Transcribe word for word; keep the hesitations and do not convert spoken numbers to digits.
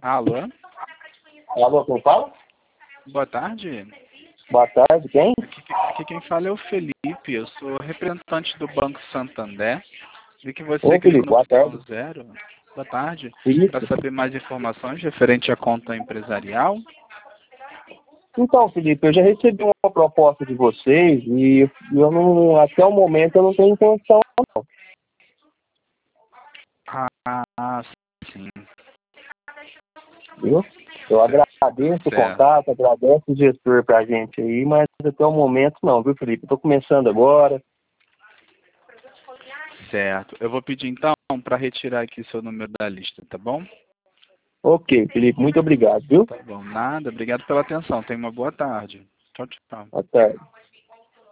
Alô? Alô, quem fala? Boa tarde. Boa tarde, quem? Aqui, aqui quem fala é o Felipe, eu sou representante do Banco Santander. Vi que você Ô, clicou Felipe, no boa botão tarde. zero. Boa tarde. Para Isso. saber mais informações referente à conta empresarial. Então, Felipe, eu já recebi uma proposta de vocês e eu não, até o momento eu não tenho intenção, não. Ah, sim. Viu? Eu Certo. agradeço o Certo. contato, agradeço o gestor pra gente aí, mas até o momento não, viu, Felipe? Eu tô começando agora. Certo. Eu vou pedir então para retirar aqui seu número da lista, tá bom? Ok, Felipe, muito obrigado, viu? Tá bom. Nada. Obrigado pela atenção. Tenha uma boa tarde. Tchau, tchau. Boa tarde.